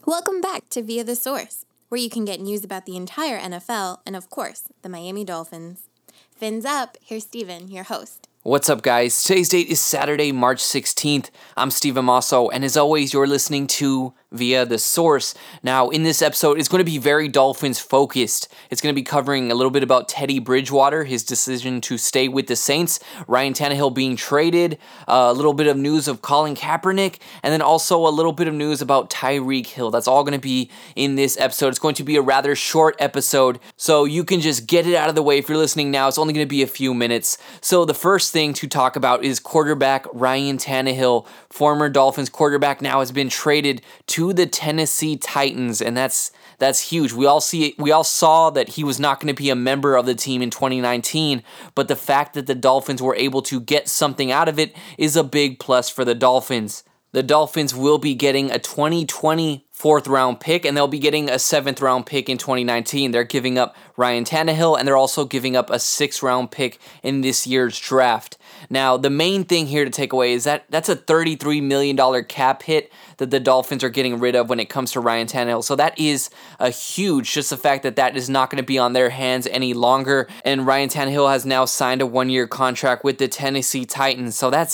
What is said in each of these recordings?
Welcome back to Via the Source, where you can get news about the entire NFL and, of course, the Miami Dolphins. Fins up, here's Steven, your host. What's up, guys? Today's date is Saturday, March 16th. I'm Steven Mosso, and as always, you're listening to Via the Source. Now, in this episode, it's going to be very Dolphins-focused. It's going to be covering a little bit about Teddy Bridgewater, his decision to stay with the Saints, Ryan Tannehill being traded, a little bit of news of Colin Kaepernick, and then also a little bit of news about Tyreek Hill. That's all going to be in this episode. It's going to be a rather short episode, so you can just get it out of the way. If you're listening now, it's only going to be a few minutes. So the first thing to talk about is quarterback Ryan Tannehill, former Dolphins quarterback, now has been traded to the Tennessee Titans, and that's huge. We all saw that he was not going to be a member of the team in 2019, but the fact that the Dolphins were able to get something out of it is a big plus for the Dolphins. The Dolphins will be getting a 2020 4th-round pick, and they'll be getting a 7th-round pick in 2019. They're giving up Ryan Tannehill, and they're also giving up a 6th-round pick in this year's draft. Now, the main thing here to take away is that that's a $33 million cap hit that the Dolphins are getting rid of when it comes to Ryan Tannehill. So that is a huge, just the fact that that is not going to be on their hands any longer. And Ryan Tannehill has now signed a 1-year contract with the Tennessee Titans. So that's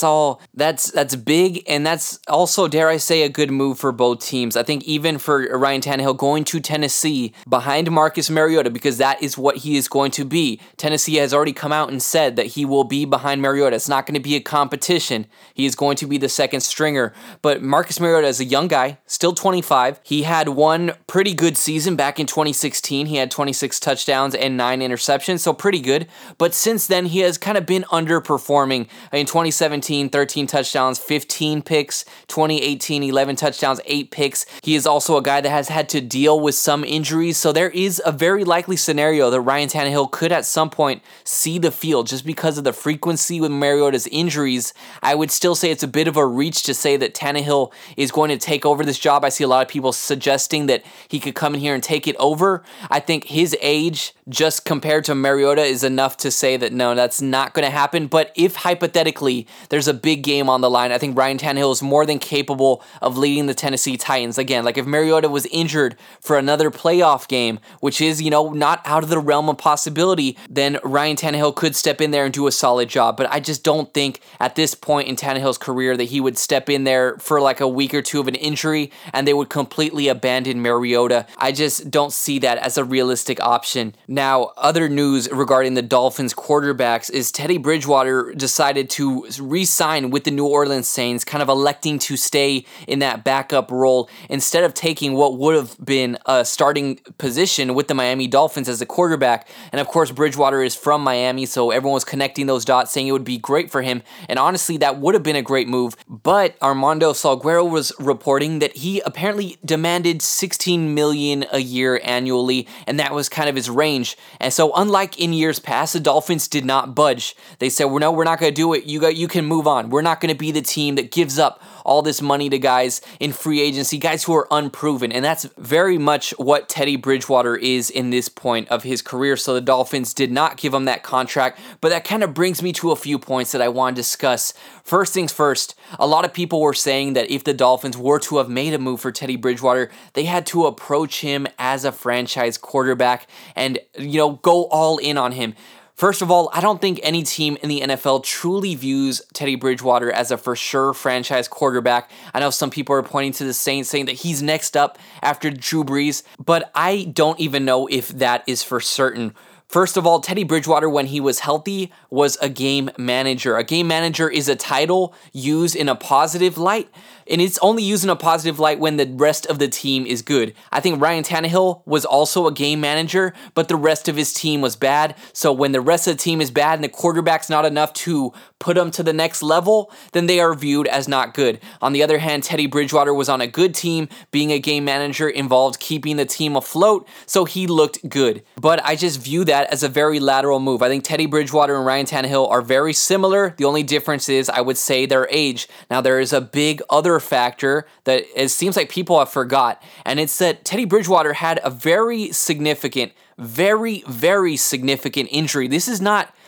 big, and that's also, dare I say, a good move for both teams. I think even for Ryan Tannehill going to Tennessee behind Marcus Mariota, because that is what he is going to be. Tennessee has already come out and said that he will be behind Mariota. It's not going to be a competition. He is going to be the second stringer. But Marcus Mariota is a young guy, still 25. He had one pretty good season back in 2016. He had 26 touchdowns and 9 interceptions, so pretty good. But since then, he has kind of been underperforming. In 2017, 13 touchdowns, 15 picks. 2018, 11 touchdowns, 8 picks. He is also a guy that has had to deal with some injuries, so there is a very likely scenario that Ryan Tannehill could at some point see the field just because of the frequency with Mariota's injuries. I would still say it's a bit of a reach to say that Tannehill is going to take over this job. I see a lot of people suggesting that he could come in here and take it over. I think his age, just compared to Mariota, is enough to say that no, that's not going to happen. But if hypothetically there's a big game on the line, I think Ryan Tannehill is more than capable of leading the Tennessee Titans. Again, like if Mariota was injured for another playoff game, which is, not out of the realm of possibility, then Ryan Tannehill could step in there and do a solid job. But I just don't think at this point in Tannehill's career that he would step in there for like a week or two of an injury and they would completely abandon Mariota. I just don't see that as a realistic option. Now, other news regarding the Dolphins quarterbacks is Teddy Bridgewater decided to re-sign with the New Orleans Saints, kind of electing to stay in that backup role instead of taking what would have been a starting position with the Miami Dolphins as a quarterback. And of course, Bridgewater is from Miami, so everyone was connecting those dots, saying it would be great for him. And honestly, that would have been a great move. But Armando Salguero was reporting that he apparently demanded $16 million a year annually, and that was kind of his range. And so unlike in years past, the Dolphins did not budge. They said, well, no, we're not going to do it. You can move on. We're not going to be the team that gives up all this money to guys in free agency, guys who are unproven. And that's very much what Teddy Bridgewater is in this point of his career. So the Dolphins did not give him that contract. But that kind of brings me to a few points that I want to discuss. First things first, a lot of people were saying that if the Dolphins were to have made a move for Teddy Bridgewater, they had to approach him as a franchise quarterback and, go all in on him. First of all, I don't think any team in the NFL truly views Teddy Bridgewater as a for sure franchise quarterback. I know some people are pointing to the Saints saying that he's next up after Drew Brees, but I don't even know if that is for certain. First of all, Teddy Bridgewater, when he was healthy, was a game manager. A game manager is a title used in a positive light, and it's only used in a positive light when the rest of the team is good. I think Ryan Tannehill was also a game manager, but the rest of his team was bad. So when the rest of the team is bad and the quarterback's not enough to put them to the next level, then they are viewed as not good. On the other hand, Teddy Bridgewater was on a good team. Being a game manager involved keeping the team afloat, so he looked good. But I just view that as a very lateral move. I think Teddy Bridgewater and Ryan Tannehill are very similar. The only difference is, I would say, their age. Now, there is a big other factor that it seems like people have forgot, and it's that Teddy Bridgewater had a very significant injury. This is not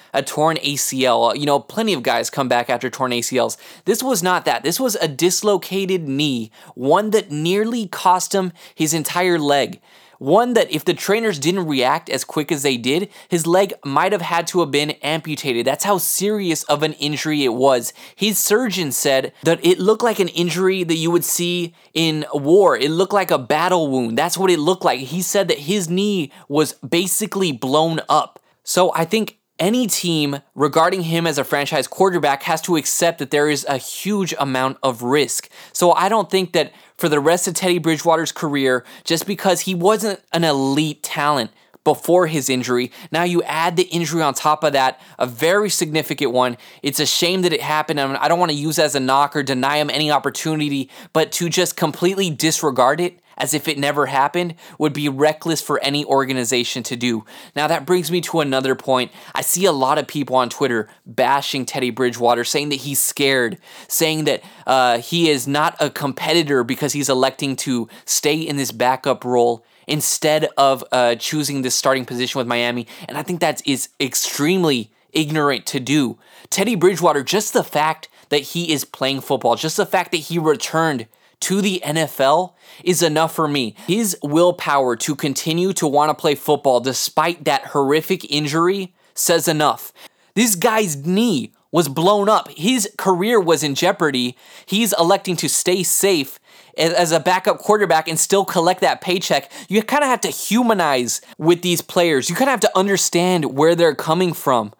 a torn ACL. Plenty of guys come back after torn ACLs. This was not that. This was a dislocated knee, one that nearly cost him his entire leg. One that if the trainers didn't react as quick as they did, his leg might have had to have been amputated. That's how serious of an injury it was. His surgeon said that it looked like an injury that you would see in war. It looked like a battle wound. That's what it looked like. He said that his knee was basically blown up. So I think any team regarding him as a franchise quarterback has to accept that there is a huge amount of risk. So I don't think that for the rest of Teddy Bridgewater's career, just because he wasn't an elite talent before his injury, now you add the injury on top of that, a very significant one. It's a shame that it happened. I don't want to use it as a knock or deny him any opportunity, but to just completely disregard it as if it never happened would be reckless for any organization to do. Now that brings me to another point. I see a lot of people on Twitter bashing Teddy Bridgewater, saying that he's scared, saying that he is not a competitor because he's electing to stay in this backup role instead of choosing this starting position with Miami. And I think that is extremely ignorant to do. Teddy Bridgewater, just the fact that he is playing football, just the fact that he returned to the NFL is enough for me. His willpower to continue to want to play football despite that horrific injury says enough. This guy's knee was blown up. His career was in jeopardy. He's electing to stay safe as a backup quarterback and still collect that paycheck. You kind of have to humanize with these players. You kind of have to understand where they're coming from.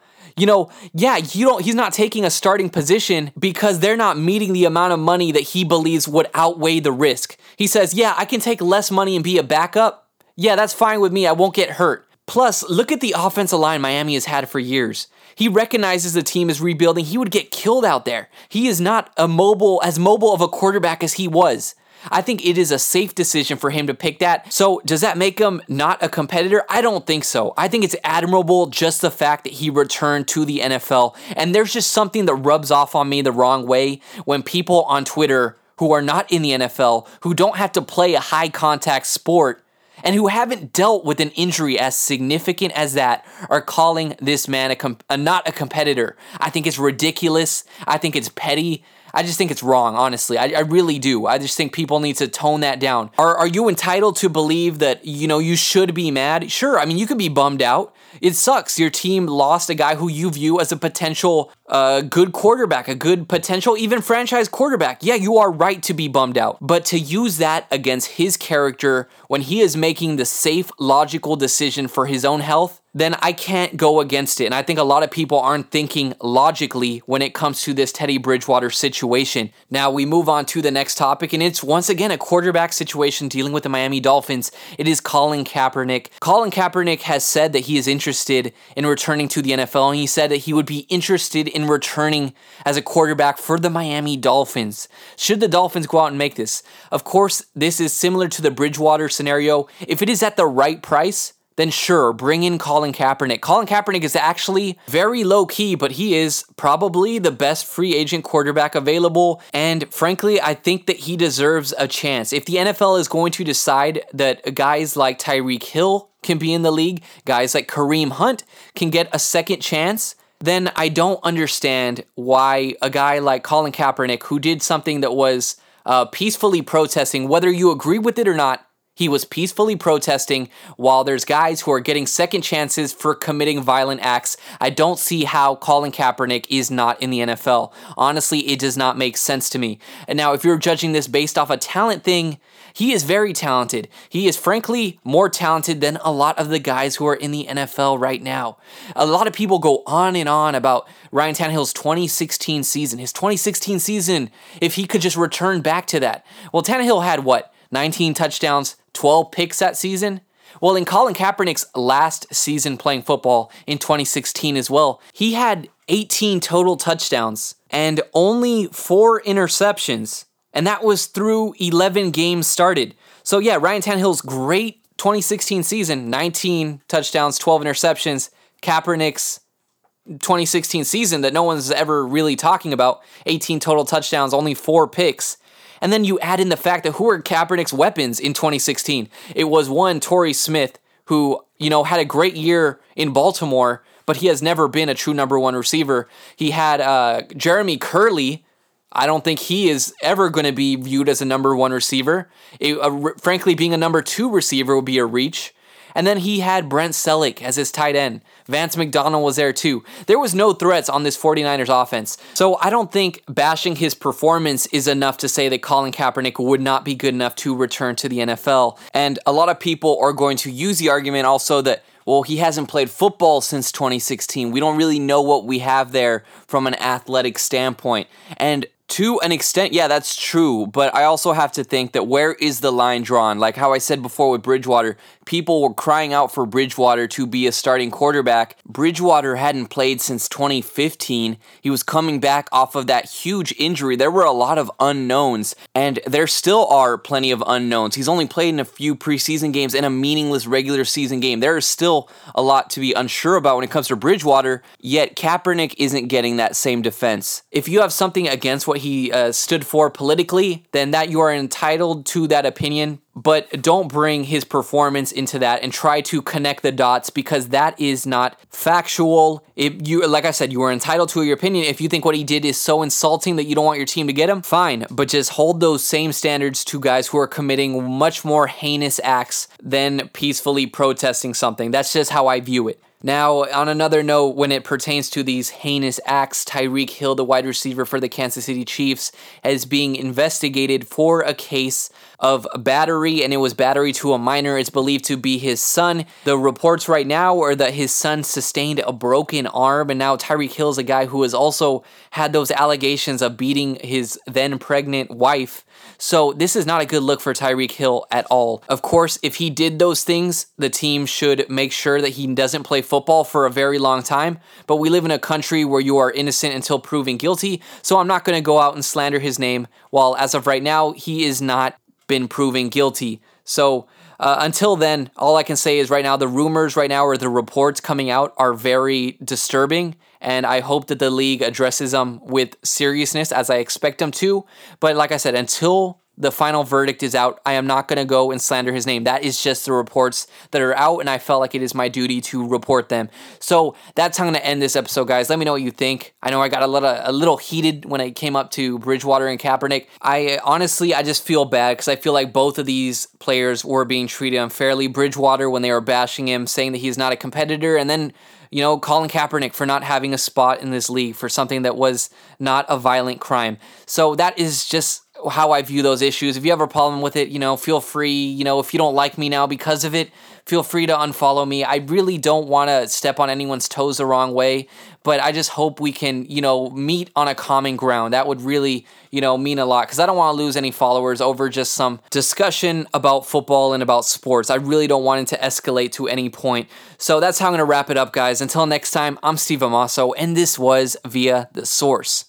He's not taking a starting position because they're not meeting the amount of money that he believes would outweigh the risk. He says, yeah, I can take less money and be a backup. Yeah, that's fine with me. I won't get hurt. Plus, look at the offensive line Miami has had for years. He recognizes the team is rebuilding. He would get killed out there. He is not as mobile of a quarterback as he was. I think it is a safe decision for him to pick that. So does that make him not a competitor? I don't think so. I think it's admirable just the fact that he returned to the NFL. And there's just something that rubs off on me the wrong way when people on Twitter who are not in the NFL, who don't have to play a high contact sport, and who haven't dealt with an injury as significant as that are calling this man not a competitor. I think it's ridiculous. I think it's petty. I just think it's wrong, honestly. I really do. I just think people need to tone that down. Are you entitled to believe that, you should be mad? Sure, you could be bummed out. It sucks. Your team lost a guy who you view as a potential good quarterback, a good potential even franchise quarterback. Yeah, you are right to be bummed out. But to use that against his character when he is making the safe, logical decision for his own health, then I can't go against it. And I think a lot of people aren't thinking logically when it comes to this Teddy Bridgewater situation. Now we move on to the next topic, and it's once again a quarterback situation dealing with the Miami Dolphins. It is Colin Kaepernick. Colin Kaepernick has said that he is interested in returning to the NFL, and he said that he would be interested in returning as a quarterback for the Miami Dolphins. Should the Dolphins go out and make this? Of course, this is similar to the Bridgewater scenario. If it is at the right price, then sure, bring in Colin Kaepernick. Colin Kaepernick is actually very low-key, but he is probably the best free agent quarterback available, and frankly, I think that he deserves a chance. If the NFL is going to decide that guys like Tyreek Hill can be in the league, guys like Kareem Hunt can get a second chance, then I don't understand why a guy like Colin Kaepernick, who did something that was peacefully protesting, whether you agree with it or not, he was peacefully protesting while there's guys who are getting second chances for committing violent acts. I don't see how Colin Kaepernick is not in the NFL. Honestly, it does not make sense to me. And now, if you're judging this based off a talent thing, he is very talented. He is frankly more talented than a lot of the guys who are in the NFL right now. A lot of people go on and on about Ryan Tannehill's 2016 season. His 2016 season, if he could just return back to that. Well, Tannehill had what? 19 touchdowns, 12 picks that season? Well, in Colin Kaepernick's last season playing football in 2016 as well, he had 18 total touchdowns and only 4 interceptions. And that was through 11 games started. So yeah, Ryan Tannehill's great 2016 season, 19 touchdowns, 12 interceptions. Kaepernick's 2016 season that no one's ever really talking about, 18 total touchdowns, only 4 picks. And then you add in the fact that who were Kaepernick's weapons in 2016? It was one, Torrey Smith, who, had a great year in Baltimore, but he has never been a true number one receiver. He had Jeremy Curley. I don't think he is ever going to be viewed as a number one receiver. Frankly, being a number two receiver would be a reach. And then he had Brent Selleck as his tight end. Vance McDonald was there too. There was no threats on this 49ers offense. So I don't think bashing his performance is enough to say that Colin Kaepernick would not be good enough to return to the NFL. And a lot of people are going to use the argument also that, well, he hasn't played football since 2016. We don't really know what we have there from an athletic standpoint. And to an extent, yeah, that's true, but I also have to think that where is the line drawn? Like how I said before with Bridgewater, people were crying out for Bridgewater to be a starting quarterback. Bridgewater hadn't played since 2015. He was coming back off of that huge injury. There were a lot of unknowns, and there still are plenty of unknowns. He's only played in a few preseason games and a meaningless regular season game. There is still a lot to be unsure about when it comes to Bridgewater, yet Kaepernick isn't getting that same defense. If you have something against what he stood for politically, then that you are entitled to that opinion, but don't bring his performance into that and try to connect the dots, because that is not factual. Like I said, you are entitled to your opinion. If you think what he did is so insulting that you don't want your team to get him, fine, but just hold those same standards to guys who are committing much more heinous acts than peacefully protesting something. That's just how I view it. Now, on another note, when it pertains to these heinous acts, Tyreek Hill, the wide receiver for the Kansas City Chiefs, is being investigated for a case of battery, and it was battery to a minor. It's believed to be his son. The reports right now are that his son sustained a broken arm, and now Tyreek Hill is a guy who has also had those allegations of beating his then pregnant wife. So this is not a good look for Tyreek Hill at all. Of course, if he did those things, the team should make sure that he doesn't play football for a very long time. But we live in a country where you are innocent until proven guilty, so I'm not going to go out and slander his name, while as of right now, he is not been proven guilty. So until then, all I can say is right now, the rumors right now or the reports coming out are very disturbing, and I hope that the league addresses them with seriousness as I expect them to. But like I said, until the final verdict is out, I am not going to go and slander his name. That is just the reports that are out, and I felt like it is my duty to report them. So that's how I'm going to end this episode, guys. Let me know what you think. I know I got a little heated when it came up to Bridgewater and Kaepernick. I just feel bad because I feel like both of these players were being treated unfairly. Bridgewater when they were bashing him, saying that he's not a competitor, and then Colin Kaepernick for not having a spot in this league for something that was not a violent crime. So that is just how I view those issues. If you have a problem with it, feel free, if you don't like me now because of it, feel free to unfollow me. I really don't want to step on anyone's toes the wrong way, but I just hope we can, meet on a common ground. That would really, mean a lot, because I don't want to lose any followers over just some discussion about football and about sports. I really don't want it to escalate to any point. So that's how I'm going to wrap it up, guys. Until next time, I'm Steve Amaso, and this was Via the Source.